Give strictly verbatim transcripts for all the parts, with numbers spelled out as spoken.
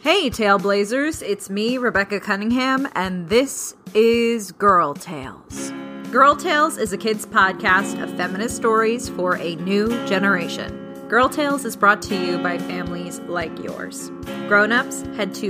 Hey, Tailblazers, it's me, Rebecca Cunningham, and this is Girl Tales. Girl Tales is a kids' podcast of feminist stories for a new generation. Girl Tales is brought to you by families like yours. Grown-ups, head to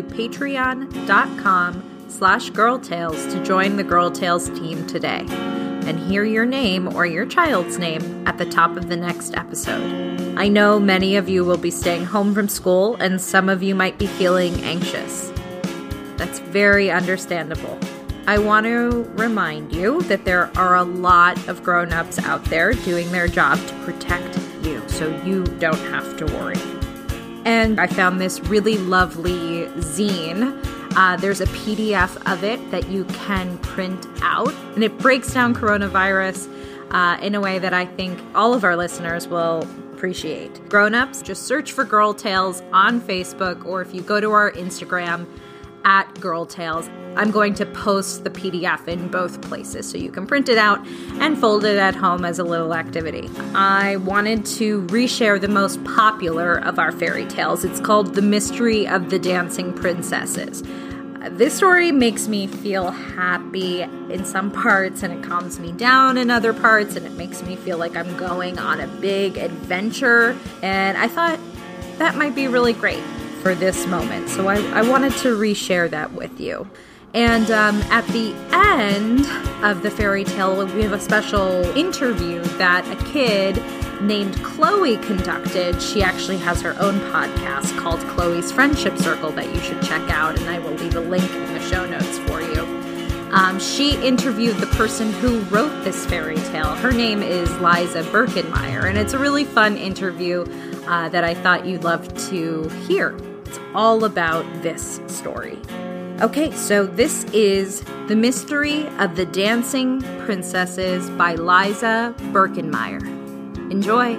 patreon.com slash girltales to join the Girl Tales team today, and hear your name or your child's name at the top of the next episode. I know many of you will be staying home from school, and some of you might be feeling anxious. That's very understandable. I want to remind you that there are a lot of grown-ups out there doing their job to protect you, so you don't have to worry. And I found this really lovely zine. Uh, there's a P D F of it that you can print out, and it breaks down coronavirus uh, in a way that I think all of our listeners will appreciate. Grown-ups, just search for Girl Tales on Facebook, or if you go to our Instagram at Girl Tales, I'm going to post the P D F in both places so you can print it out and fold it at home as a little activity. I wanted to reshare the most popular of our fairy tales. It's called The Mystery of the Dancing Princesses. This story makes me feel happy in some parts, and it calms me down in other parts, and it makes me feel like I'm going on a big adventure, and I thought that might be really great for this moment, so I, I wanted to reshare that with you. And um, at the end of the fairy tale, we have a special interview that a kid named Chloe conducted. She actually has her own podcast called Chloe's Friendship Circle that you should check out, and I will leave a link in the show notes for you. Um, she interviewed the person who wrote this fairy tale. Her name is Liza Birkenmeyer, and it's a really fun interview uh, that I thought you'd love to hear. It's all about this story. Okay, so this is The Mystery of the Dancing Princesses by Liza Birkenmeyer. Enjoy!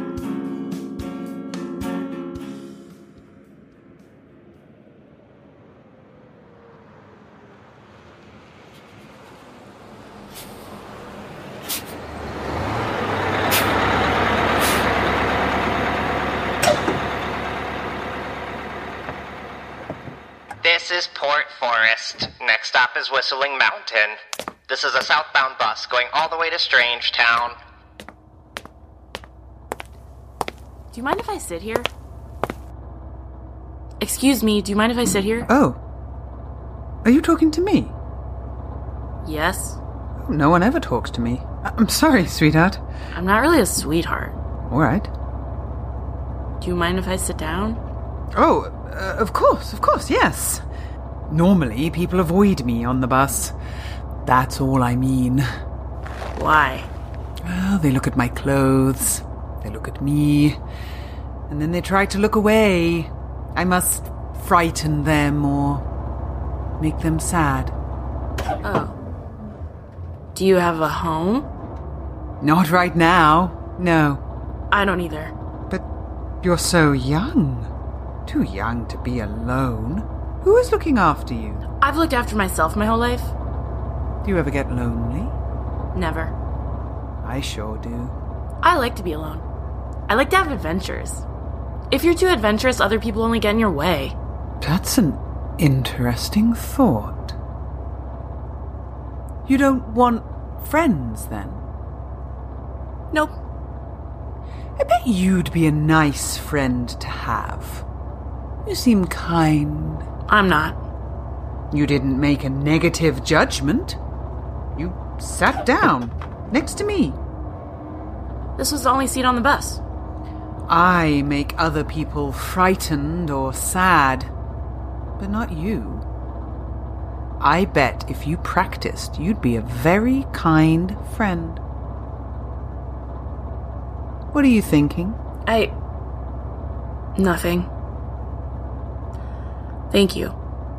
This is Port Forest. Next stop is Whistling Mountain. This is a southbound bus going all the way to Strangetown. Do you mind if I sit here? Excuse me, do you mind if I sit here? Oh. Are you talking to me? Yes. No one ever talks to me. I'm sorry, sweetheart. I'm not really a sweetheart. All right. Do you mind if I sit down? Oh, uh, of course, of course, yes. Normally, people avoid me on the bus. That's all I mean. Why? Well, they look at my clothes. They look at me. And then they try to look away. I must frighten them or make them sad. Oh. Do you have a home? Not right now, no. I don't either. But you're so young. Too young to be alone. Who is looking after you? I've looked after myself my whole life. Do you ever get lonely? Never. I sure do. I like to be alone. I like to have adventures. If you're too adventurous, other people only get in your way. That's an interesting thought. You don't want friends, then? Nope. I bet you'd be a nice friend to have. You seem kind. I'm not. You didn't make a negative judgment. You sat down next to me. This was the only seat on the bus. I make other people frightened or sad, but not you. I bet if you practiced, you'd be a very kind friend. What are you thinking? I... Nothing. Thank you.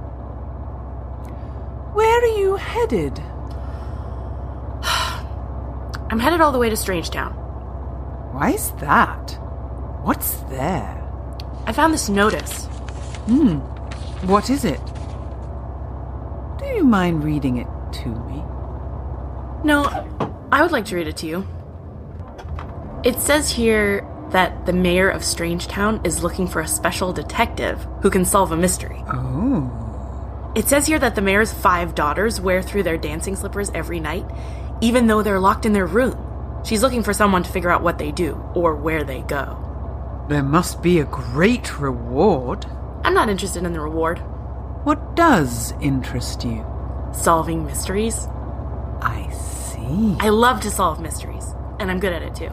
Where are you headed? I'm headed all the way to Strangetown. Why is that? What's there? I found this notice. Hmm. What is it? Do you mind reading it to me? No, I would like to read it to you. It says here, that the mayor of Strangetown is looking for a special detective who can solve a mystery. Oh. It says here that the mayor's five daughters wear through their dancing slippers every night, even though they're locked in their room. She's looking for someone to figure out what they do, or where they go. There must be a great reward. I'm not interested in the reward. What does interest you? Solving mysteries. I see. I love to solve mysteries, and I'm good at it too.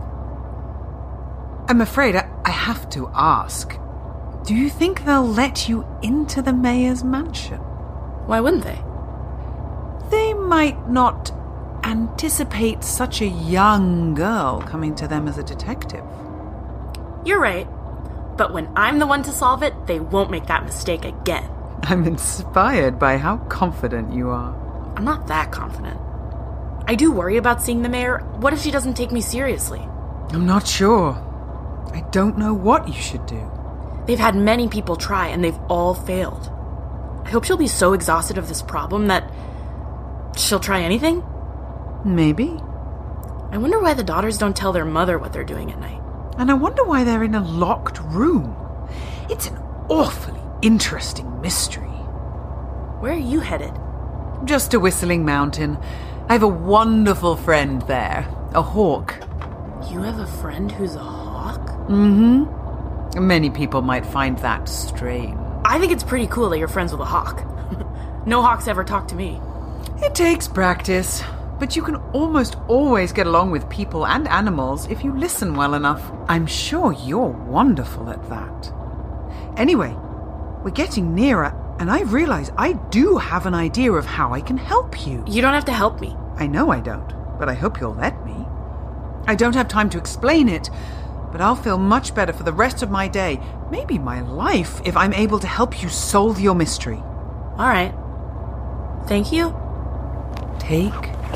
I'm afraid I, I have to ask. Do you think they'll let you into the mayor's mansion? Why wouldn't they? They might not anticipate such a young girl coming to them as a detective. You're right. But when I'm the one to solve it, they won't make that mistake again. I'm inspired by how confident you are. I'm not that confident. I do worry about seeing the mayor. What if she doesn't take me seriously? I'm not sure. I don't know what you should do. They've had many people try, and they've all failed. I hope she'll be so exhausted of this problem that she'll try anything. Maybe. I wonder why the daughters don't tell their mother what they're doing at night. And I wonder why they're in a locked room. It's an awfully interesting mystery. Where are you headed? Just to Whistling Mountain. I have a wonderful friend there. A hawk. You have a friend who's a hawk? Mm-hmm. Many people might find that strange. I think it's pretty cool that you're friends with a hawk. No hawks ever talk to me. It takes practice. But you can almost always get along with people and animals if you listen well enough. I'm sure you're wonderful at that. Anyway, we're getting nearer, and I realize I do have an idea of how I can help you. You don't have to help me. I know I don't, but I hope you'll let me. I don't have time to explain it, but I'll feel much better for the rest of my day, maybe my life, if I'm able to help you solve your mystery. All right. Thank you. Take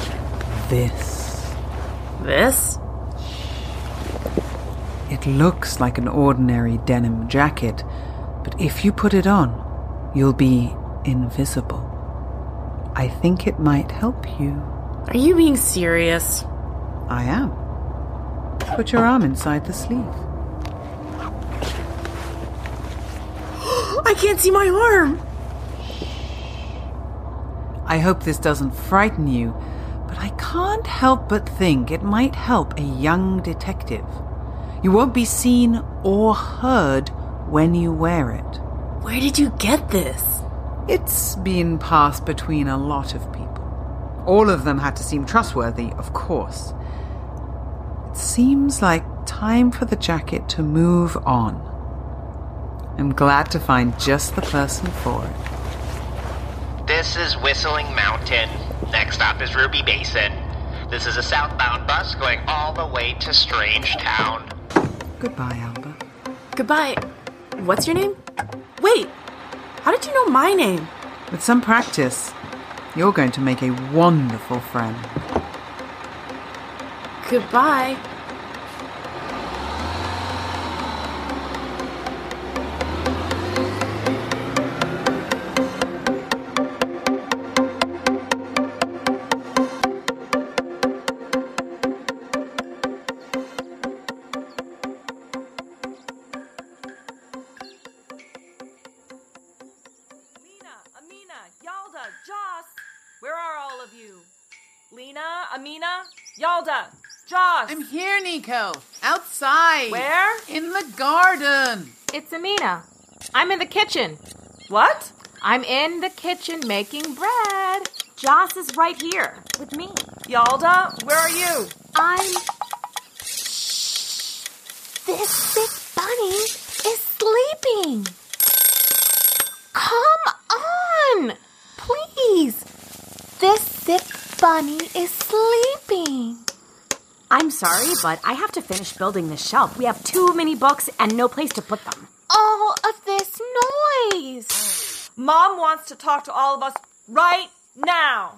this. This? It looks like an ordinary denim jacket, but if you put it on, you'll be invisible. I think it might help you. Are you being serious? I am. Put your arm inside the sleeve. I can't see my arm! I hope this doesn't frighten you, but I can't help but think it might help a young detective. You won't be seen or heard when you wear it. Where did you get this? It's been passed between a lot of people. All of them had to seem trustworthy, of course. It seems like time for the jacket to move on. I'm glad to find just the person for it. This is Whistling Mountain. Next stop is Ruby Basin. This is a southbound bus going all the way to Strangetown. Goodbye, Alba. Goodbye. What's your name? Wait, how did you know my name? With some practice, you're going to make a wonderful friend. Goodbye. Yalda, Joss, where are all of you? Lena, Amina, Yalda, Joss. I'm here, Nico. Outside. Where? In the garden. It's Amina. I'm in the kitchen. What? I'm in the kitchen making bread. Joss is right here with me. Yalda, where are you? I'm... Shh. This big bunny is sleeping. Come on, please. This sick bunny is sleeping. I'm sorry, but I have to finish building this shelf. We have too many books and no place to put them. All of this noise. Mom wants to talk to all of us right now.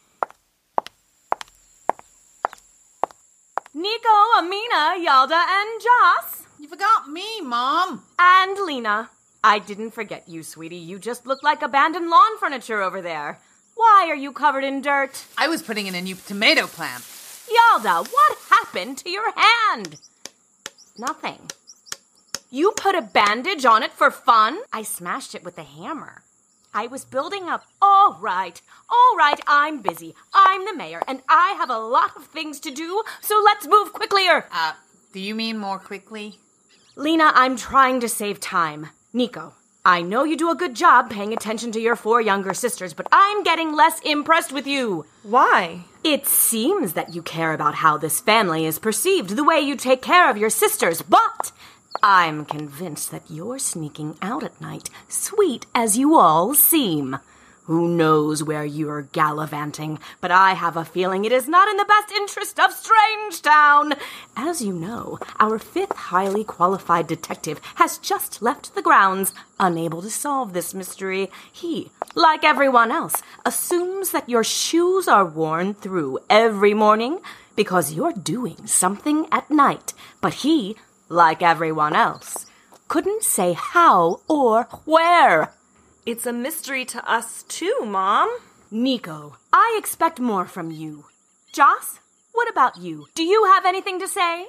Nico, Amina, Yalda, and Joss. You forgot me, Mom. And Lena. I didn't forget you, sweetie. You just look like abandoned lawn furniture over there. Why are you covered in dirt? I was putting in a new tomato plant. Yalda, what happened to your hand? Nothing. You put a bandage on it for fun? I smashed it with a hammer. I was building up. All right, all right, I'm busy. I'm the mayor, and I have a lot of things to do, so let's move quicklier. Uh, do you mean more quickly? Lena, I'm trying to save time. Nico, I know you do a good job paying attention to your four younger sisters, but I'm getting less impressed with you. Why? It seems that you care about how this family is perceived, the way you take care of your sisters, but I'm convinced that you're sneaking out at night, sweet as you all seem. Who knows where you're gallivanting, but I have a feeling it is not in the best interest of Strangetown. As you know, our fifth highly qualified detective has just left the grounds, unable to solve this mystery. He, like everyone else, assumes that your shoes are worn through every morning because you're doing something at night, but he, like everyone else, couldn't say how or where. It's a mystery to us too, Mom. Nico, I expect more from you. Joss, what about you? Do you have anything to say?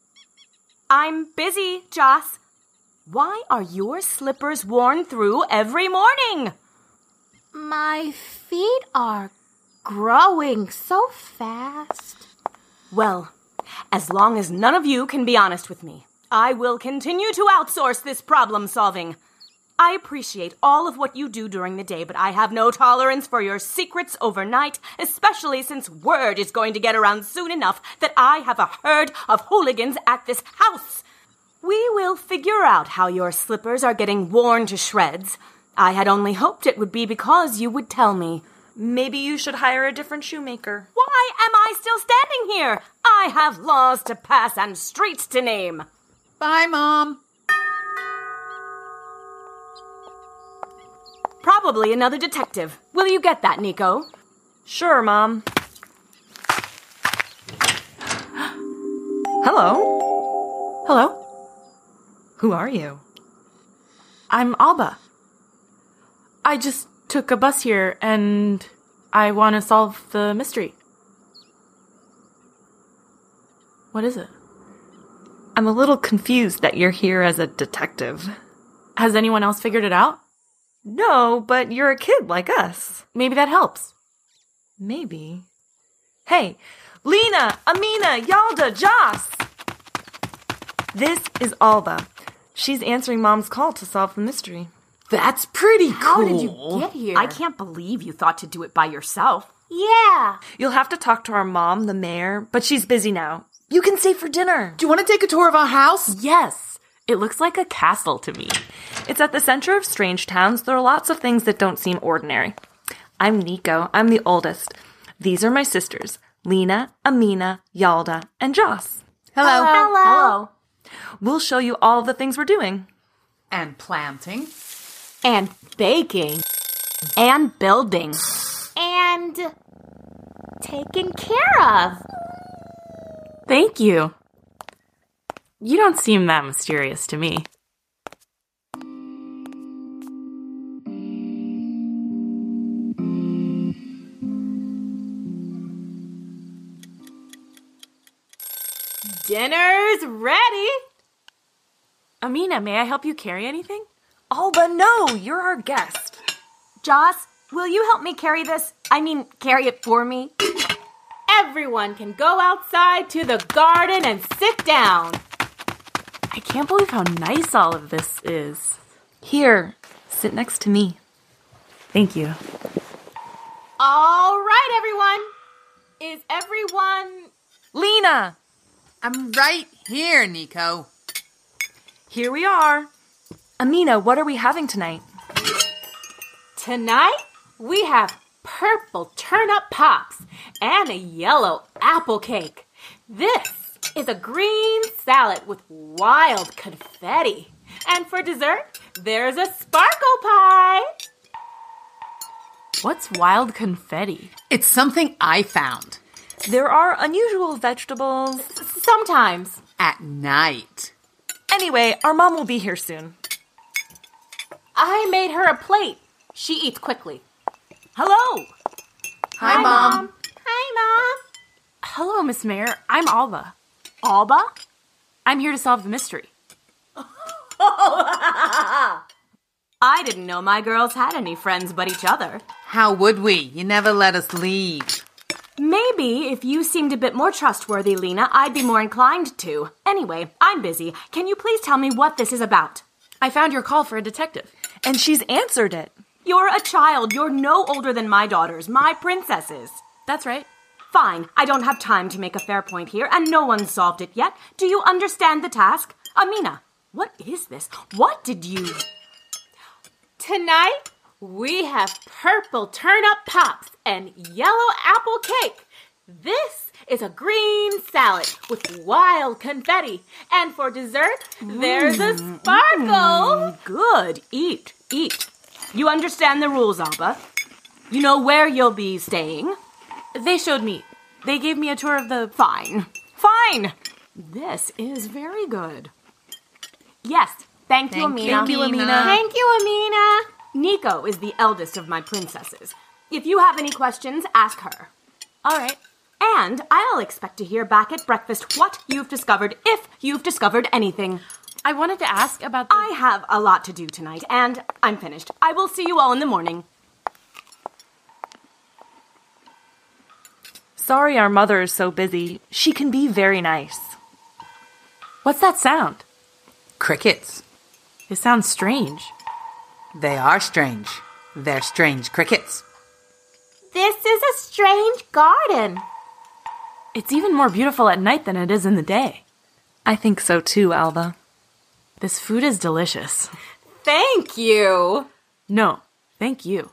I'm busy, Joss. Why are your slippers worn through every morning? My feet are growing so fast. Well, as long as none of you can be honest with me, I will continue to outsource this problem solving. I appreciate all of what you do during the day, but I have no tolerance for your secrets overnight, especially since word is going to get around soon enough that I have a herd of hooligans at this house. We will figure out how your slippers are getting worn to shreds. I had only hoped it would be because you would tell me. Maybe you should hire a different shoemaker. Why am I still standing here? I have laws to pass and streets to name. Bye, Mom. Probably another detective. Will you get that, Nico? Sure, Mom. Hello? Hello? Who are you? I'm Alba. I just took a bus here, and I want to solve the mystery. What is it? I'm a little confused that you're here as a detective. Has anyone else figured it out? No, but you're a kid like us. Maybe that helps. Maybe. Hey, Lena, Amina, Yalda, Joss! This is Alba. She's answering Mom's call to solve the mystery. That's pretty cool. How did you get here? I can't believe you thought to do it by yourself. Yeah. You'll have to talk to our mom, the mayor, but she's busy now. You can stay for dinner. Do you want to take a tour of our house? Yes. It looks like a castle to me. It's at the center of Strangetown, so there are lots of things that don't seem ordinary. I'm Nico. I'm the oldest. These are my sisters, Lena, Amina, Yalda, and Joss. Hello. Hello. Hello. We'll show you all of the things we're doing. And planting. And baking. And building. And taken care of. Thank you. You don't seem that mysterious to me. Dinner's ready. Amina, may I help you carry anything? Alba, no, you're our guest. Joss, will you help me carry this? I mean, carry it for me? Everyone can go outside to the garden and sit down. I can't believe how nice all of this is. Here, sit next to me. Thank you. All right, everyone. Is everyone... Lena! I'm right here, Nico. Here we are. Amina, what are we having tonight? Tonight, we have purple turnip pops and a yellow apple cake. This is a green salad with wild confetti. And for dessert, there's a sparkle pie. What's wild confetti? It's something I found. There are unusual vegetables. Sometimes. At night. Anyway, our mom will be here soon. I made her a plate. She eats quickly. Hello. Hi, Mom. Hi, Mom. Hello, Miss Mayor. I'm Alba. Alba? I'm here to solve the mystery. I didn't know my girls had any friends but each other. How would we? You never let us leave. Maybe if you seemed a bit more trustworthy, Lena, I'd be more inclined to. Anyway, I'm busy. Can you please tell me what this is about? I found your call for a detective. And she's answered it. You're a child. You're no older than my daughters, my princesses. That's right. Fine. I don't have time to make a fair point here, and no one's solved it yet. Do you understand the task? Amina, what is this? What did you... Tonight, we have purple turnip pops and yellow apple cake. This is a green salad with wild confetti. And for dessert, there's a sparkle. Mm, good. Eat, eat. You understand the rules, Alba. You know where you'll be staying. They showed me. They gave me a tour of the... Fine. Fine. This is very good. Yes. Thank, Thank you, Amina. you, Thank you, Amina. Thank you, Amina. Nico is the eldest of my princesses. If you have any questions, ask her. All right. And I'll expect to hear back at breakfast what you've discovered, if you've discovered anything. I wanted to ask about the... I have a lot to do tonight, and I'm finished. I will see you all in the morning. Sorry our mother is so busy. She can be very nice. What's that sound? Crickets. It sounds strange. They are strange. They're strange crickets. This is a strange garden. It's even more beautiful at night than it is in the day. I think so too, Alba. This food is delicious. Thank you. No, thank you.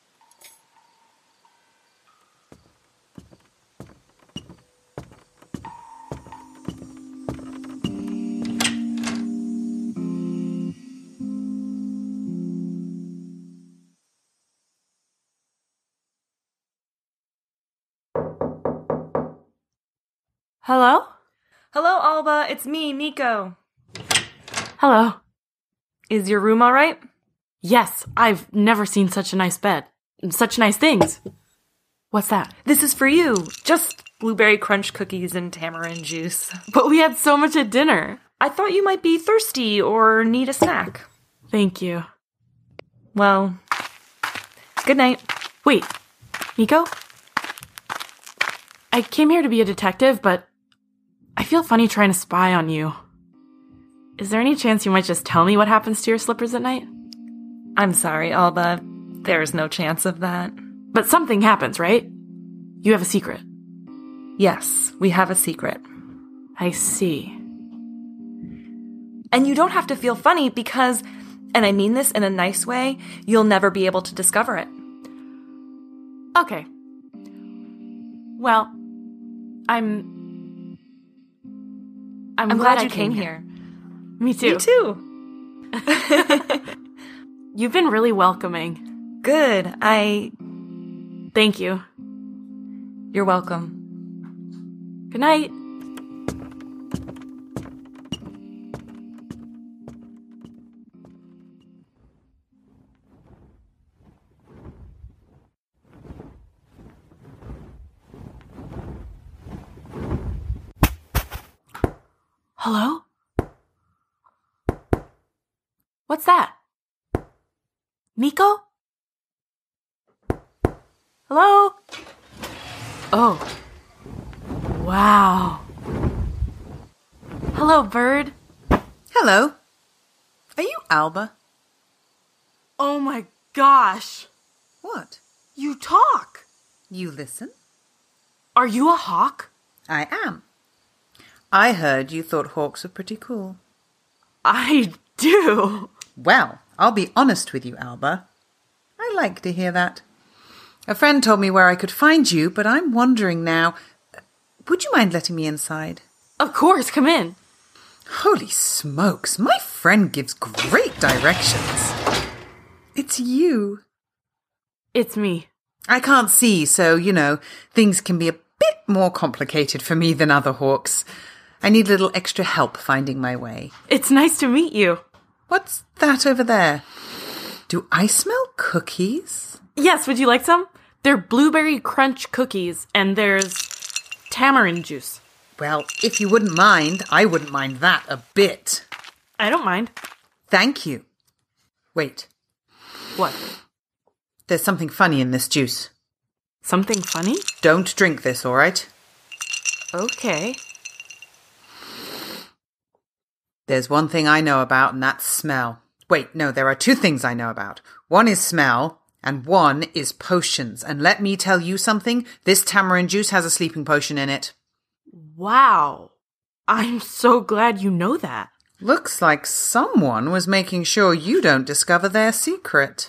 Hello? Hello, Alba. It's me, Nico. Hello. Is your room all right? Yes, I've never seen such a nice bed. Such nice things. What's that? This is for you. Just blueberry crunch cookies and tamarind juice. But we had so much at dinner. I thought you might be thirsty or need a snack. Thank you. Well, good night. Wait, Nico? I came here to be a detective, but I feel funny trying to spy on you. Is there any chance you might just tell me what happens to your slippers at night? I'm sorry, Alba. There's no chance of that. But something happens, right? You have a secret. Yes, we have a secret. I see. And you don't have to feel funny because, and I mean this in a nice way, you'll never be able to discover it. Okay. Well, I'm... I'm, I'm glad, glad I you came, came here. here. Me too. Me too. You've been really welcoming. Good. I... Thank you. You're welcome. Good night. Hello? What's that? Nico? Hello? Oh. Wow. Hello, bird. Hello. Are you Alba? Oh my gosh. What? You talk. You listen? Are you a hawk? I am. I heard you thought hawks were pretty cool. I do. Well, I'll be honest with you, Alba. I like to hear that. A friend told me where I could find you, but I'm wondering now, would you mind letting me inside? Of course, come in. Holy smokes, my friend gives great directions. It's you. It's me. I can't see, so, you know, things can be a bit more complicated for me than other hawks. I need a little extra help finding my way. It's nice to meet you. What's that over there? Do I smell cookies? Yes, would you like some? They're blueberry crunch cookies, and there's tamarind juice. Well, if you wouldn't mind, I wouldn't mind that a bit. I don't mind. Thank you. Wait, What? there's something funny in this juice. Something funny? Don't drink this, all right? Okay. There's one thing I know about, and that's smell. Wait, no, there are two things I know about. One is smell, and one is potions. And let me tell you something, this tamarind juice has a sleeping potion in it. Wow. I'm so glad you know that. Looks like someone was making sure you don't discover their secret.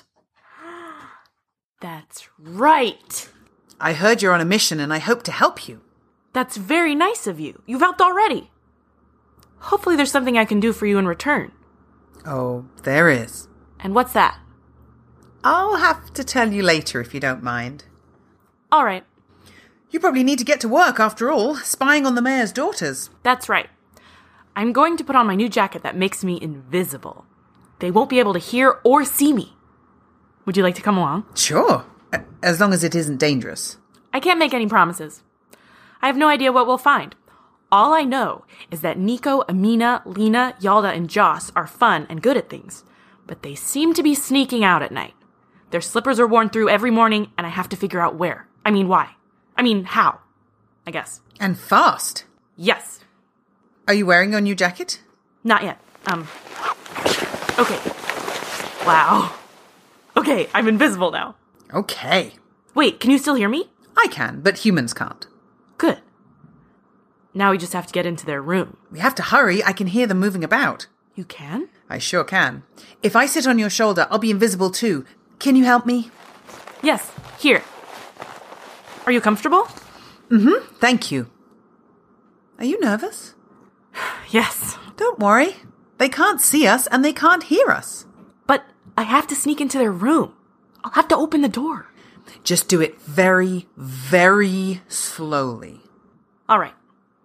That's right. I heard you're on a mission, and I hope to help you. That's very nice of you. You've helped already. Hopefully there's something I can do for you in return. Oh, there is. And what's that? I'll have to tell you later if you don't mind. All right. You probably need to get to work after all, spying on the mayor's daughters. That's right. I'm going to put on my new jacket that makes me invisible. They won't be able to hear or see me. Would you like to come along? Sure, a- as long as it isn't dangerous. I can't make any promises. I have no idea what we'll find. All I know is that Nico, Amina, Lena, Yalda, and Joss are fun and good at things, but they seem to be sneaking out at night. Their slippers are worn through every morning, and I have to figure out where. I mean, why? I mean, how? I guess. And fast. Yes. Are you wearing your new jacket? Not yet. Um. Okay. Wow. Okay, I'm invisible now. Okay. Wait, can you still hear me? I can, but humans can't. Good. Now we just have to get into their room. We have to hurry. I can hear them moving about. You can? I sure can. If I sit on your shoulder, I'll be invisible too. Can you help me? Yes, here. Are you comfortable? Mm-hmm. Thank you. Are you nervous? Yes. Don't worry. They can't see us and they can't hear us. But I have to sneak into their room. I'll have to open the door. Just do it very, very slowly. All right.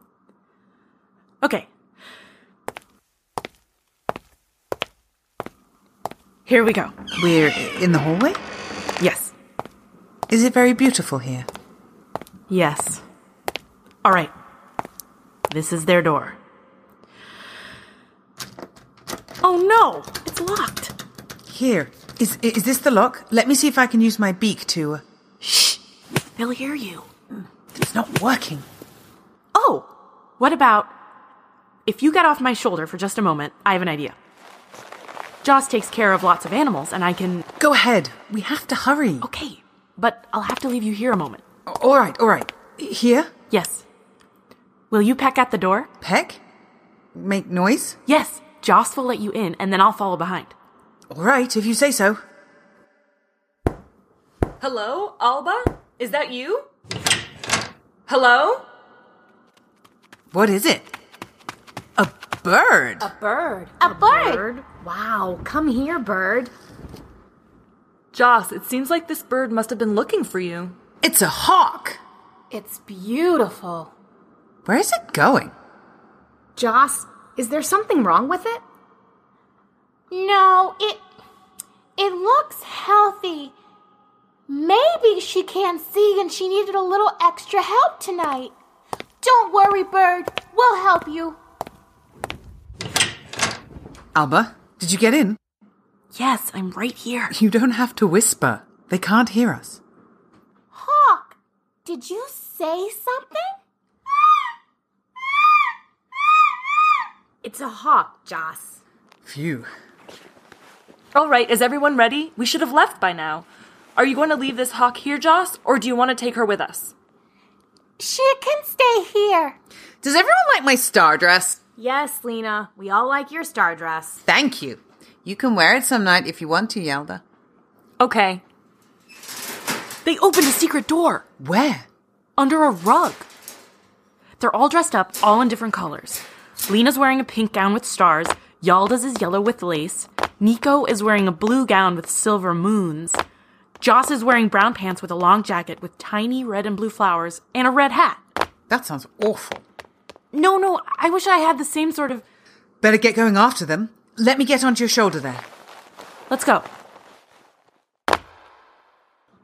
Okay. Here we go. We're in the hallway? Yes. Is it very beautiful here? Yes. All right. This is their door. Oh no! It's locked. Here. Is is this the lock? Let me see if I can use my beak to... Uh... Shh! They'll hear you. It's not working. Oh! What about... If you get off my shoulder for just a moment, I have an idea. Joss takes care of lots of animals, and I can... Go ahead. We have to hurry. Okay, but I'll have to leave you here a moment. All right, all right. Here? Yes. Will you peck at the door? Peck? Make noise? Yes. Joss will let you in, and then I'll follow behind. All right, if you say so. Hello, Alba? Is that you? Hello? What is it? A bird. A bird. A bird? Wow, come here, bird. Joss, it seems like this bird must have been looking for you. It's a hawk. It's beautiful. Where is it going? Joss, is there something wrong with it? No, it it looks healthy. Maybe she can't see and she needed a little extra help tonight. Don't worry, bird. We'll help you. Alba, did you get in? Yes, I'm right here. You don't have to whisper. They can't hear us. Hawk, did you say something? It's a hawk, Joss. Phew. All right, is everyone ready? We should have left by now. Are you going to leave this hawk here, Joss, or do you want to take her with us? She can stay here. Does everyone like my star dress? Yes, Lena, we all like your star dress. Thank you. You can wear it some night if you want to, Yalda. Okay. They opened a secret door. Where? Under a rug. They're all dressed up, all in different colors. Lena's wearing a pink gown with stars. Yalda's is yellow with lace. Nico is wearing a blue gown with silver moons. Joss is wearing brown pants with a long jacket with tiny red and blue flowers and a red hat. That sounds awful. No, no, I wish I had the same sort of... Better get going after them. Let me get onto your shoulder there. Let's go.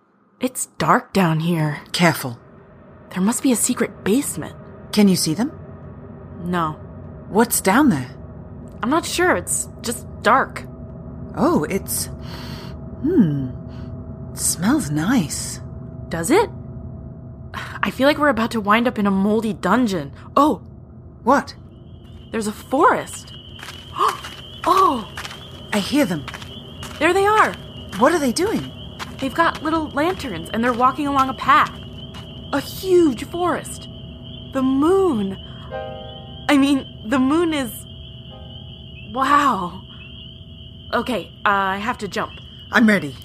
It's dark down here. Careful. There must be a secret basement. Can you see them? No. What's down there? I'm not sure. It's just dark. Oh, it's... Hmm. It smells nice. Does it? I feel like we're about to wind up in a moldy dungeon. Oh! What? There's a forest. Oh! I hear them. There they are. What are they doing? They've got little lanterns and they're walking along a path. A huge forest. The moon. I mean, the moon is... Wow. Okay, uh, I have to jump. I'm ready.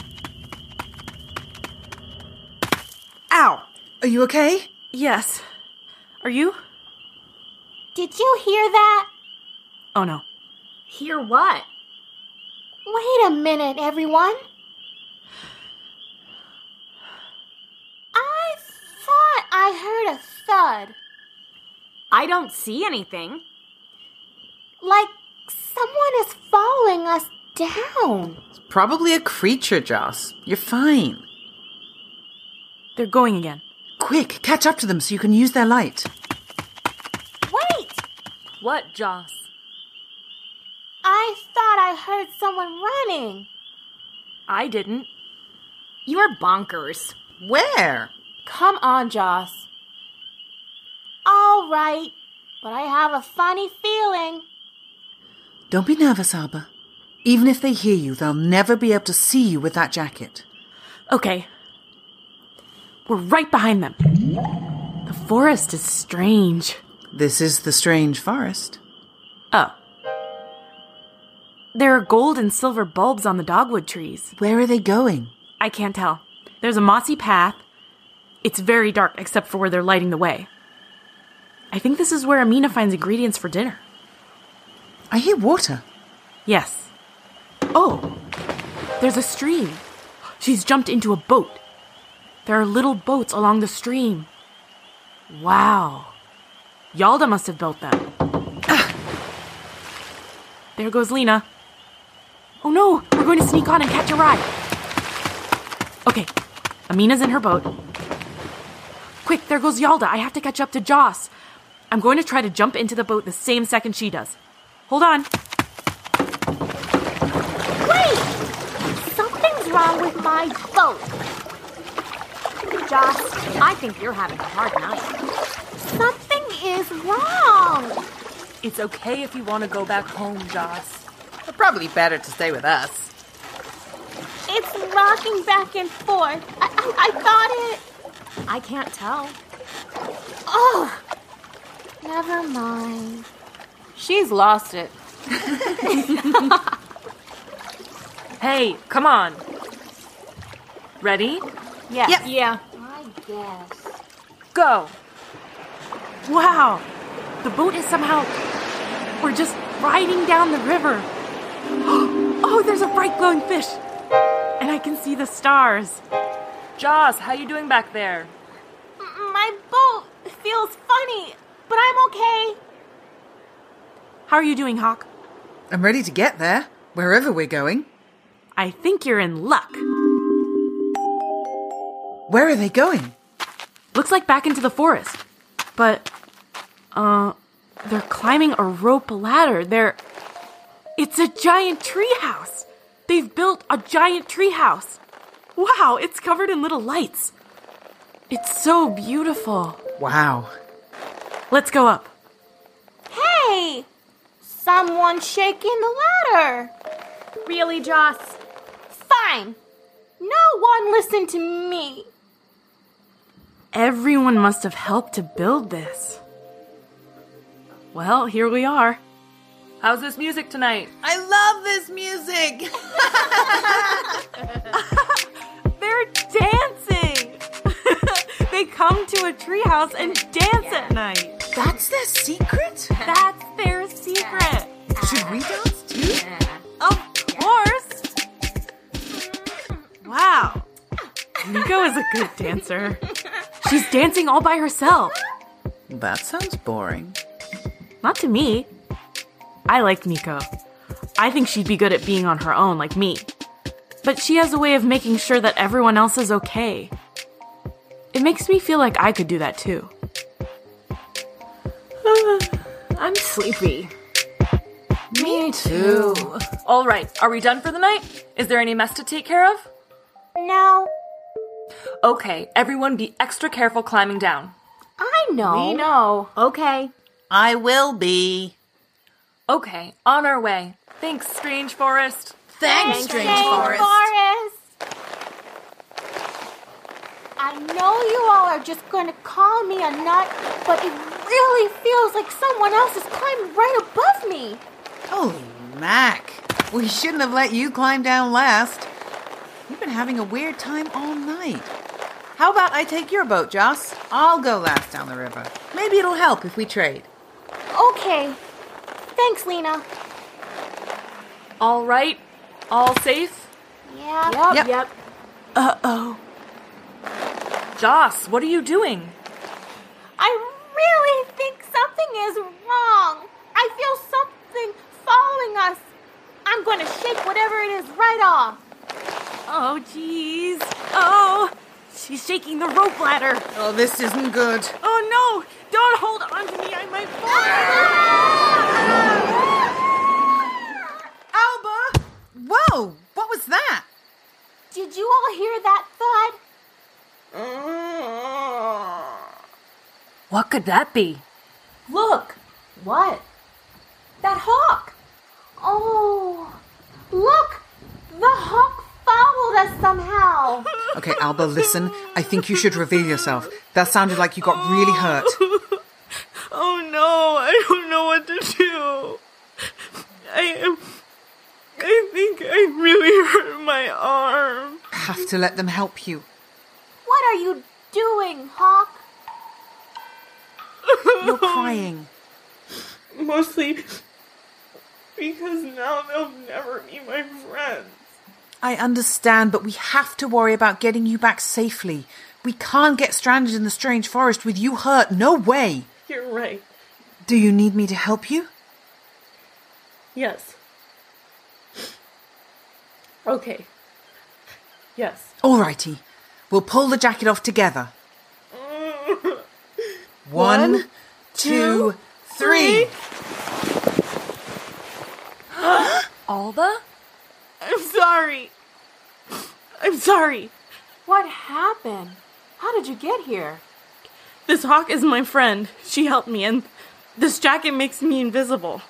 Ow! Are you okay? Yes. Are you? Did you hear that? Oh, no. Hear what? Wait a minute, everyone. I thought I heard a thud. I don't see anything. Like someone is following us down. It's probably a creature, Joss. You're fine. They're going again. Quick, catch up to them so you can use their light. Wait! What, Joss? I thought I heard someone running. I didn't. You're bonkers. Where? Come on, Joss. All right, but I have a funny feeling. Don't be nervous, Alba. Even if they hear you, they'll never be able to see you with that jacket. Okay. We're right behind them. The forest is strange. This is the strange forest. Oh. There are gold and silver bulbs on the dogwood trees. Where are they going? I can't tell. There's a mossy path. It's very dark except for where they're lighting the way. I think this is where Amina finds ingredients for dinner. I hear water. Yes. Oh, there's a stream. She's jumped into a boat. There are little boats along the stream. Wow. Yalda must have built them. Ah. There goes Lena. Oh no, we're going to sneak on and catch a ride. Okay, Amina's in her boat. Quick, there goes Yalda. I have to catch up to Joss. I'm going to try to jump into the boat the same second she does. Hold on. Wait! Something's wrong with my boat. Joss, I think you're having a hard night. Something is wrong. It's okay if you want to go back home, Joss. They're probably better to stay with us. It's rocking back and forth. I, I, I thought it... I can't tell. Oh, never mind. She's lost it. Hey, come on. Ready? Yeah. Yep. Yeah. I guess. Go. Wow. The boat is somehow... We're just riding down the river. Oh, there's a bright glowing fish. And I can see the stars. Joss, how you doing back there? M- My boat feels funny, but I'm okay. How are you doing, Hawk? I'm ready to get there, wherever we're going. I think you're in luck. Where are they going? Looks like back into the forest. But, uh, they're climbing a rope ladder. They're... It's a giant treehouse. They've built a giant treehouse. Wow, it's covered in little lights. It's so beautiful. Wow. Let's go up. Hey! Someone's shaking the ladder. Really, Joss? Fine. No one listened to me. Everyone must have helped to build this. Well, here we are. How's this music tonight? I love this music! They're dancing! They come to a treehouse and dance at night. That's their secret? That's their secret. Should we dance too? Of course. Wow. Nico is a good dancer. She's dancing all by herself. That sounds boring. Not to me. I like Nico. I think she'd be good at being on her own, like me. But she has a way of making sure that everyone else is okay. It makes me feel like I could do that too. I'm sleepy. Me too. All right, are we done for the night? Is there any mess to take care of? No. Okay, everyone be extra careful climbing down. I know. We know. Okay. I will be. Okay, on our way. Thanks, Strange Forest. Thanks, Strange Forest. Forest. I know you all are just going to call me a nut, but it really feels like someone else is climbing right above me. Holy Mac. We shouldn't have let you climb down last. You've been having a weird time all night. How about I take your boat, Joss? I'll go last down the river. Maybe it'll help if we trade. Okay. Thanks, Lena. All right? All safe? Yeah. Yep. Yep. Uh-oh. Joss, what are you doing? I really think something is wrong. I feel something following us. I'm going to shake whatever it is right off. Oh, jeez. Oh, she's shaking the rope ladder. Oh, this isn't good. Oh, no. Don't hold on to me. I might fall. Alba! Whoa! What was that? Did you all hear that thud? What could that be? Look. What? That hawk. Oh, look. The hawk followed us somehow. Okay, Alba, listen. I think you should reveal yourself. That sounded like you got really hurt. Oh, no. I don't know what to do. I am... I think I really hurt my arm. Have to let them help you. What are you doing, Hawk? You're crying. Mostly because now they'll never be my friends. I understand, but we have to worry about getting you back safely. We can't get stranded in the strange forest with you hurt. No way. You're right. Do you need me to help you? Yes. Okay. Yes. Alrighty. We'll pull the jacket off together. One, two, three. Alba? I'm sorry. I'm sorry. What happened? How did you get here? This hawk is my friend. She helped me, and this jacket makes me invisible.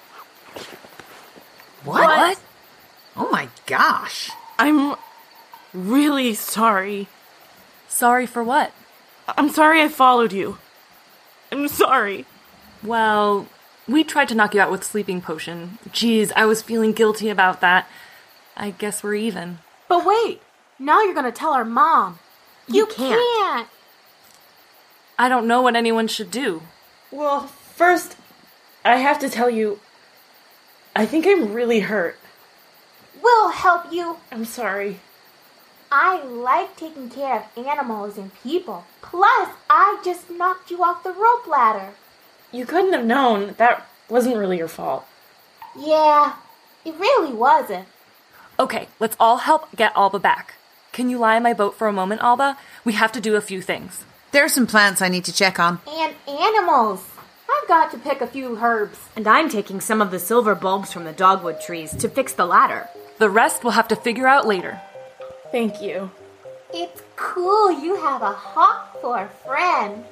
What? what? Oh my gosh. I'm really sorry. Sorry for what? I'm sorry I followed you. I'm sorry. Well, we tried to knock you out with sleeping potion. Geez, I was feeling guilty about that. I guess we're even. But wait, now you're going to tell our mom. You, you can't. can't. I don't know what anyone should do. Well, first, I have to tell you, I think I'm really hurt. We'll help you. I'm sorry. I like taking care of animals and people. Plus, I just knocked you off the rope ladder. You couldn't have known. That wasn't really your fault. Yeah, it really wasn't. Okay, let's all help get Alba back. Can you lie in my boat for a moment, Alba? We have to do a few things. There are some plants I need to check on. And animals. I've got to pick a few herbs. And I'm taking some of the silver bulbs from the dogwood trees to fix the ladder. The rest we'll have to figure out later. Thank you. It's cool you have a hawk for a friend.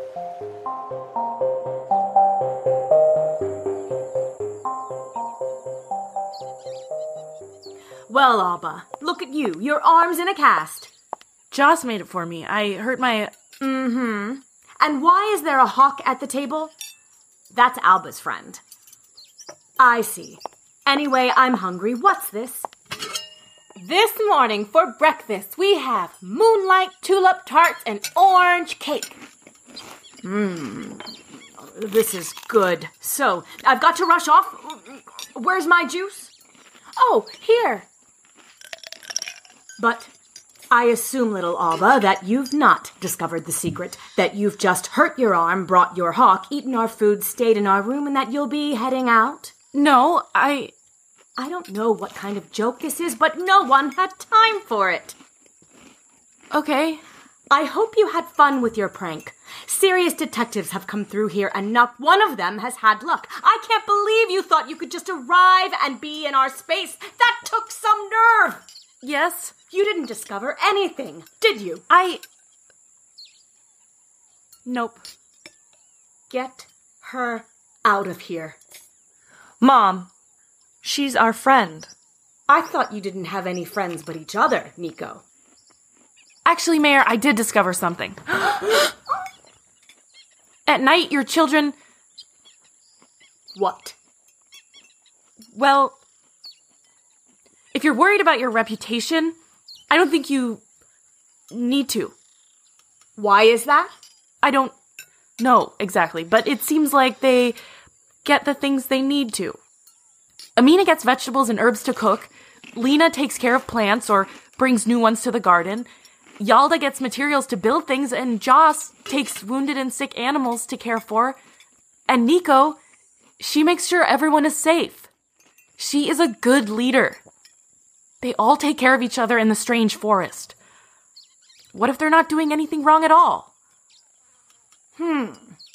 Well, Alba, look at you. Your arm's in a cast. Joss made it for me. I hurt my... Mm-hmm. And why is there a hawk at the table? That's Alba's friend. I see. Anyway, I'm hungry. What's this? This morning for breakfast, we have moonlight tulip tarts and orange cake. Mmm. This is good. So, I've got to rush off. Where's my juice? Oh, here. But I assume, little Alba, that you've not discovered the secret, that you've just hurt your arm, brought your hawk, eaten our food, stayed in our room, and that you'll be heading out? No, I... I don't know what kind of joke this is, but no one had time for it. Okay. I hope you had fun with your prank. Serious detectives have come through here, and not one of them has had luck. I can't believe you thought you could just arrive and be in our space. That took some nerve. Yes? You didn't discover anything, did you? I... Nope. Get her out of here. Mom, she's our friend. I thought you didn't have any friends but each other, Nico. Actually, Mayor, I did discover something. At night, your children... What? Well, if you're worried about your reputation, I don't think you need to. Why is that? I don't know exactly, but it seems like they get the things they need to. Amina gets vegetables and herbs to cook. Lena takes care of plants or brings new ones to the garden. Yalda gets materials to build things, and Joss takes wounded and sick animals to care for. And Nico, she makes sure everyone is safe. She is a good leader. They all take care of each other in the strange forest. What if they're not doing anything wrong at all? Hmm.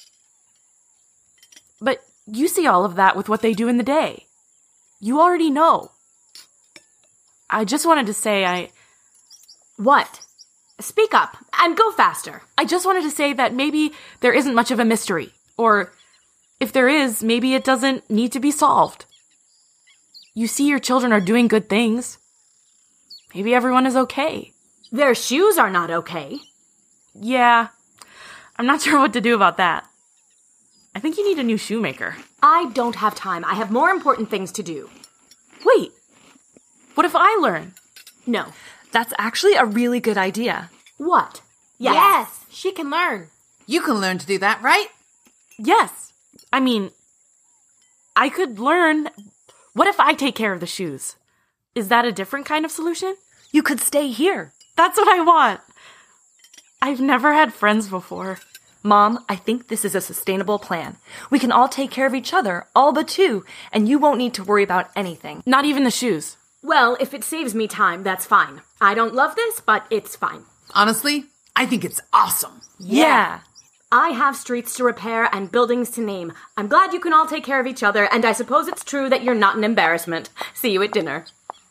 But you see all of that with what they do in the day. You already know. I just wanted to say I... What? Speak up, and go faster. I just wanted to say that maybe there isn't much of a mystery. Or, if there is, maybe it doesn't need to be solved. You see your children are doing good things. Maybe everyone is okay. Their shoes are not okay. Yeah, I'm not sure what to do about that. I think you need a new shoemaker. I don't have time. I have more important things to do. Wait, what if I learn? No. That's actually a really good idea. What? Yes. yes, she can learn. You can learn to do that, right? Yes. I mean, I could learn. What if I take care of the shoes? Is that a different kind of solution? You could stay here. That's what I want. I've never had friends before. Mom, I think this is a sustainable plan. We can all take care of each other, all but two, and you won't need to worry about anything. Not even the shoes. Well, if it saves me time, that's fine. I don't love this, but it's fine. Honestly, I think it's awesome. Yeah. I have streets to repair and buildings to name. I'm glad you can all take care of each other, and I suppose it's true that you're not an embarrassment. See you at dinner.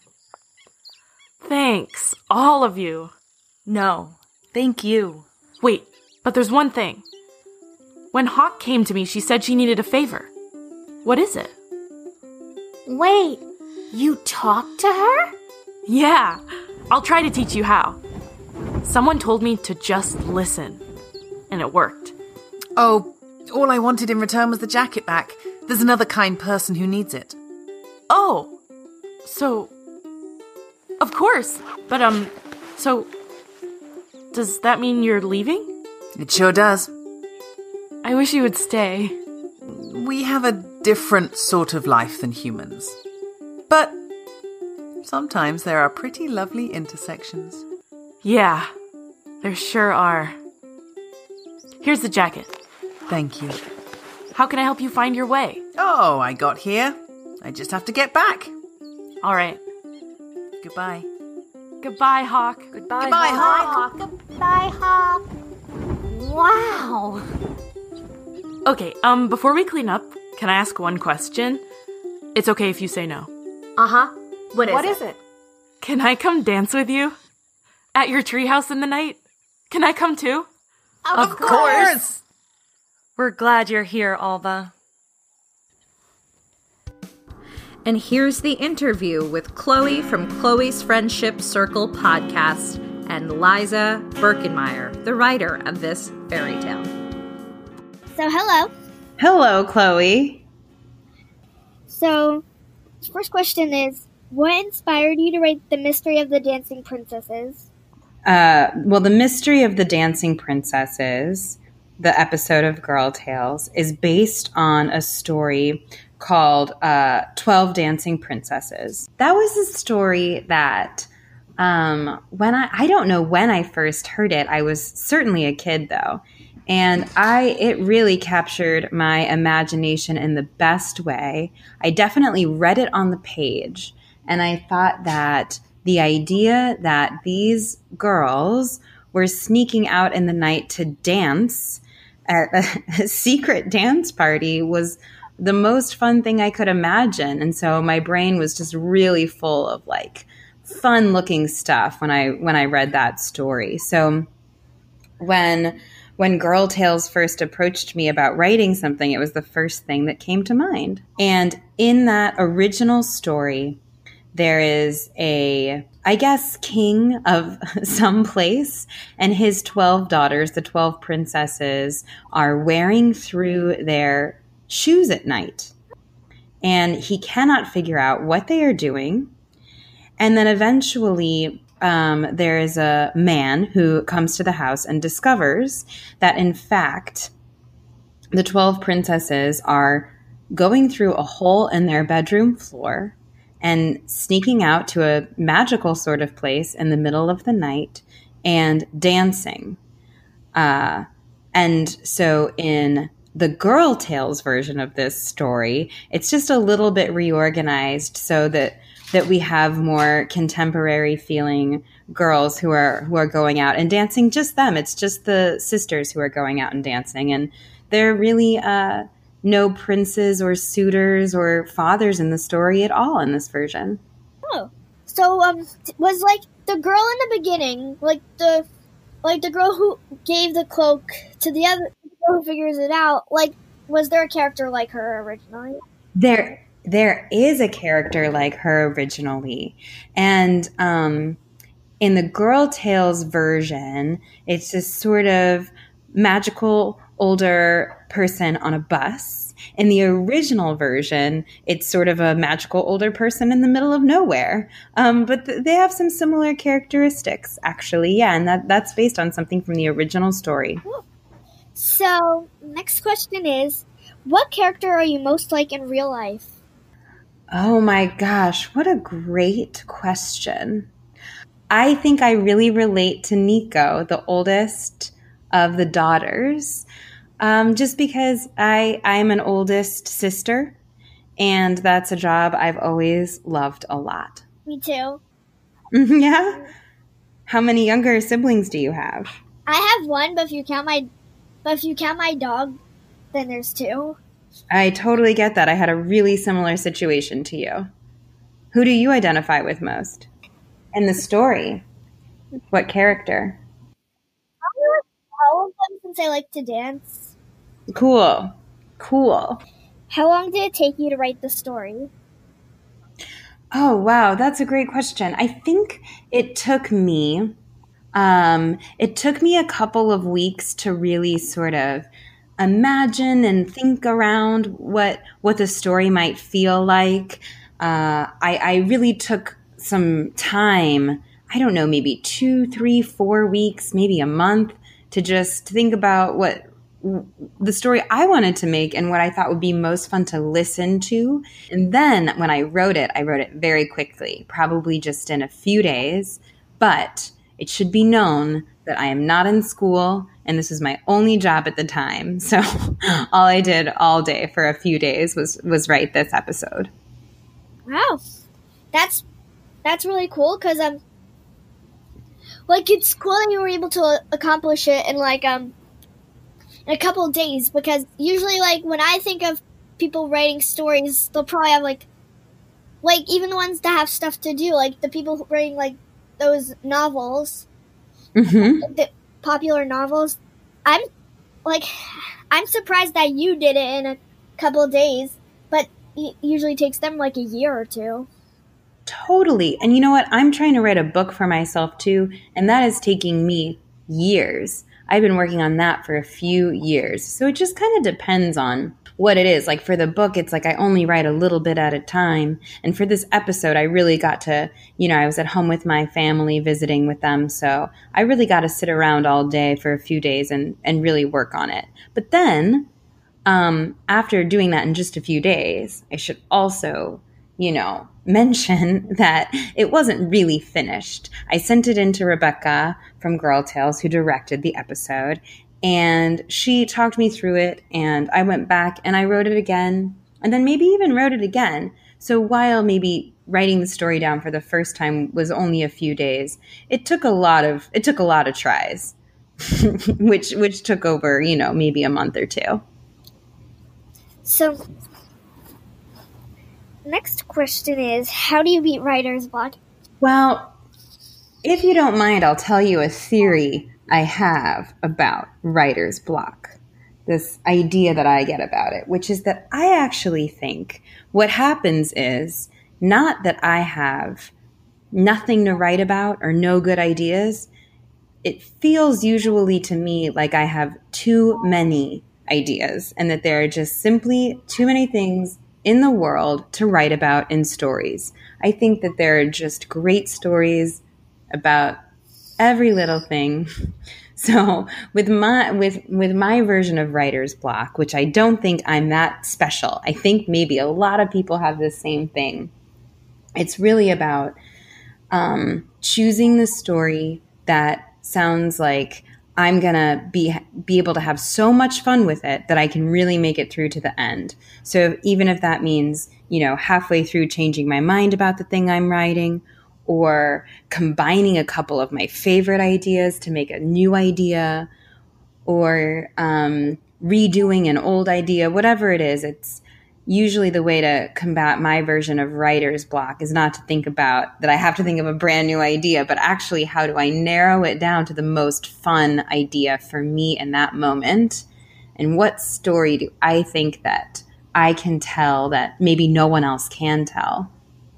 Thanks, all of you. No, thank you. Wait, but there's one thing. When Hawk came to me, she said she needed a favor. What is it? Wait, you talked to her? Yeah, I'll try to teach you how. Someone told me to just listen, and it worked. Oh, all I wanted in return was the jacket back. There's another kind person who needs it. Oh, so... Of course, but, um, so... Does that mean you're leaving? It sure does. I wish you would stay. We have a different sort of life than humans. But sometimes there are pretty lovely intersections. Yeah, there sure are. Here's the jacket. Thank you. How can I help you find your way? Oh, I got here. I just have to get back. All right. Goodbye. Goodbye, Hawk. Goodbye, Goodbye, Hawk. Hawk. Goodbye, Hawk. Wow. Okay, um, before we clean up, can I ask one question? It's okay if you say no. Uh-huh. What is What it? is it? Can I come dance with you? At your treehouse in the night? Can I come too? Of, Of course. We're glad you're here, Alba. And here's the interview with Chloe from Chloe's Friendship Circle podcast and Liza Birkenmeyer, the writer of this fairy tale. So, hello. Hello, Chloe. So, first question is, what inspired you to write The Mystery of the Dancing Princesses? Uh, well, The Mystery of the Dancing Princesses, the episode of Girl Tales, is based on a story called uh, twelve Dancing Princesses. That was a story that um, when I, I don't know when I first heard it. I was certainly a kid, though. And I it really captured my imagination in the best way. I definitely read it on the page. And I thought that the idea that these girls were sneaking out in the night to dance at a, a secret dance party was the most fun thing I could imagine. And so my brain was just really full of like fun looking stuff when I when I read that story. So when when Girl Tales first approached me about writing something, it was the first thing that came to mind. And in that original story, there is a, I guess, king of some place, and his twelve daughters, the twelve princesses, are wearing through their shoes at night. And he cannot figure out what they are doing. And then eventually um, there is a man who comes to the house and discovers that, in fact, the twelve princesses are going through a hole in their bedroom floor and sneaking out to a magical sort of place in the middle of the night and dancing. Uh, and so in the Girl Tales version of this story, it's just a little bit reorganized so that that we have more contemporary feeling girls who are who are going out and dancing, just them. It's just the sisters who are going out and dancing. And they're really uh, no princes or suitors or fathers in the story at all in this version. Oh, so um, was like the girl in the beginning, like the like the girl who gave the cloak to the other girl who figures it out, like, was there a character like her originally? There there is a character like her originally. And um, in the Girl Tales version, it's this sort of magical older person on a bus. In the original version, it's sort of a magical older person in the middle of nowhere. Um, but th- they have some similar characteristics, actually. Yeah, and that, that's based on something from the original story. So, next question is, what character are you most like in real life? Oh my gosh, what a great question. I think I really relate to Nico, the oldest of the daughters, um, just because I, I'm an oldest sister, and that's a job I've always loved a lot. Me too. Yeah? How many younger siblings do you have? I have one, but if you count my, but if you count my dog, then there's two. I totally get that. I had a really similar situation to you. Who do you identify with most? In the story, what character? All of them, since I like to dance. Cool. Cool. How long did it take you to write the story? Oh, wow. That's a great question. I think it took me, um, it took me a couple of weeks to really sort of imagine and think around what, what the story might feel like. Uh, I, I really took some time, I don't know, maybe two, three, four weeks, maybe a month to just think about what the story I wanted to make and what I thought would be most fun to listen to. And then when I wrote it, I wrote it very quickly, probably just in a few days. But it should be known that I am not in school and this was my only job at the time. So all I did all day for a few days was, was write this episode. Wow. That's that's really cool because um like it's cool that you were able to accomplish it in like um in a couple of days, because usually, like, when I think of people writing stories, they'll probably have, like, like, even the ones that have stuff to do, like, the people writing, like, those novels, mm-hmm. the popular novels, I'm, like, I'm surprised that you did it in a couple of days, but it usually takes them, like, a year or two. Totally. And you know what? I'm trying to write a book for myself, too, and that is taking me years. I've been working on that for a few years. So it just kind of depends on what it is. Like for the book, it's like I only write a little bit at a time. And for this episode, I really got to, you know, I was at home with my family visiting with them. So I really got to sit around all day for a few days and, and really work on it. But then um, after doing that in just a few days, I should also, you know, mention that it wasn't really finished. I sent it in to Rebecca from Girl Tales, who directed the episode, and she talked me through it, and I went back and I wrote it again, and then maybe even wrote it again. So while maybe writing the story down for the first time was only a few days, it took a lot of it took a lot of tries which which took over, you know, maybe a month or two. So, next question is, how do you beat writer's block? Well, if you don't mind, I'll tell you a theory I have about writer's block. This idea that I get about it, which is that I actually think what happens is not that I have nothing to write about or no good ideas. It feels usually to me like I have too many ideas and that there are just simply too many things in the world to write about in stories. I think that there are just great stories about every little thing. So with my with with my version of writer's block, which I don't think I'm that special, I think maybe a lot of people have the same thing. It's really about um, choosing the story that sounds like I'm gonna be be able to have so much fun with it that I can really make it through to the end. So even if that means, you know, halfway through changing my mind about the thing I'm writing, or combining a couple of my favorite ideas to make a new idea, or um, redoing an old idea, whatever it is, it's usually the way to combat my version of writer's block is not to think about that I have to think of a brand new idea, but actually how do I narrow it down to the most fun idea for me in that moment? And what story do I think that I can tell that maybe no one else can tell?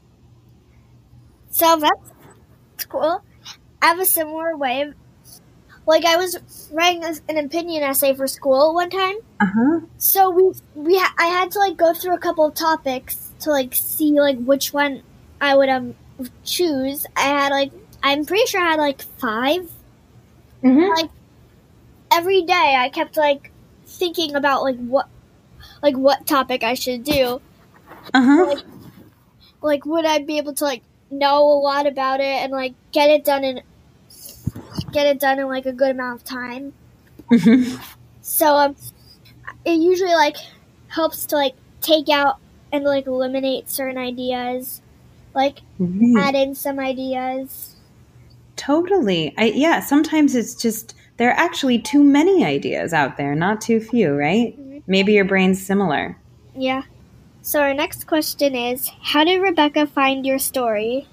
So that's cool. I have a similar way. Like, I was writing an opinion essay for school one time. Uh-huh. So we we ha- I had to like go through a couple of topics to like see like which one I would um choose. I had like I'm pretty sure I had like five. Mm-hmm. Like every day I kept like thinking about like what like what topic I should do. Uh-huh. Like, like would I be able to like know a lot about it and like get it done in get it done in like a good amount of time. Mm-hmm. So um it usually like helps to like take out and like eliminate certain ideas, like Mm-hmm. add in some ideas. Totally. I yeah, sometimes it's just there are actually too many ideas out there, not too few, right? Mm-hmm. Maybe your brain's similar. Yeah. So our next question is, how did Rebecca find your story?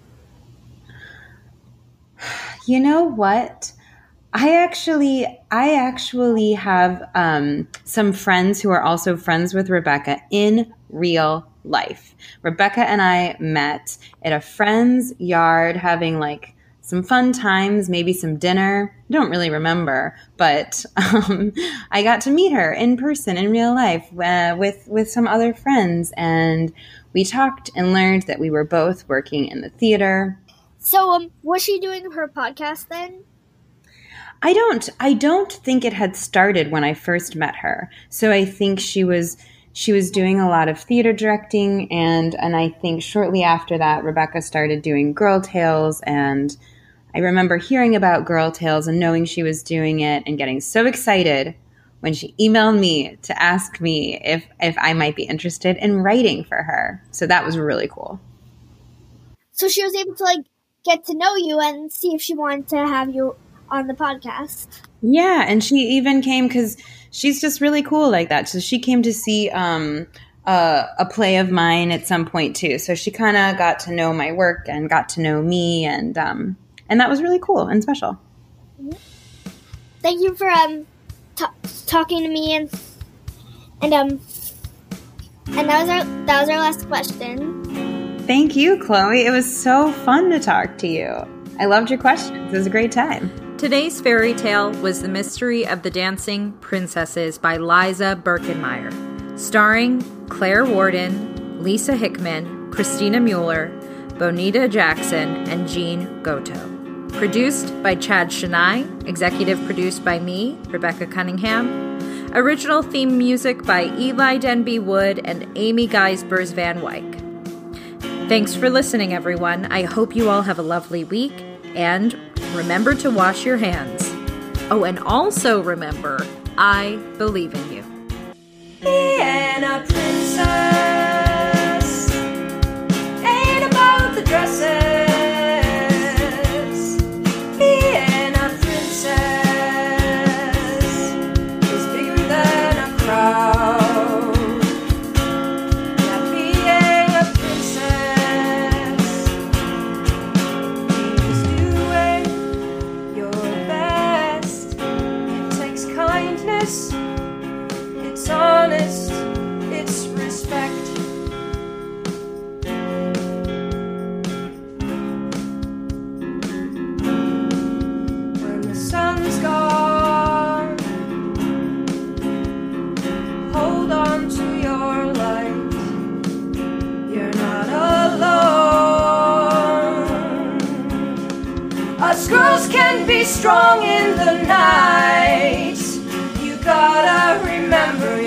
You know what? I actually, I actually have um, some friends who are also friends with Rebecca in real life. Rebecca and I met at a friend's yard having like some fun times, maybe some dinner. I don't really remember, but um, I got to meet her in person in real life uh, with with some other friends, and we talked and learned that we were both working in the theater. So um was she doing her podcast then? I don't I don't think it had started when I first met her. So I think she was she was doing a lot of theater directing, and and I think shortly after that Rebecca started doing Girl Tales, and I remember hearing about Girl Tales and knowing she was doing it and getting so excited when she emailed me to ask me if if I might be interested in writing for her. So that was really cool. So she was able to like get to know you and see if she wanted to have you on the podcast. Yeah, and she even came because she's just really cool like that. So she came to see um, uh, a play of mine at some point too. So she kind of got to know my work and got to know me, and um, and that was really cool and special. Thank you for um t- talking to me, and and um and that was our that was our last question. Thank you, Chloe. It was so fun to talk to you. I loved your questions. It was a great time. Today's fairy tale was The Mystery of the Dancing Princesses by Liza Birkenmeyer, starring Claire Warden, Lisa Hickman, Christina Mueller, Bonita Jackson, and Jean Goto. Produced by Chad Shania, executive produced by me, Rebecca Cunningham. Original theme music by Eli Denby Wood and Amy Geisbers Van Wyck. Thanks for listening, everyone. I hope you all have a lovely week, and remember to wash your hands. Oh, and also remember, I believe in you. Being a princess ain't about the dresses. 'Cause strong in the night. You gotta remember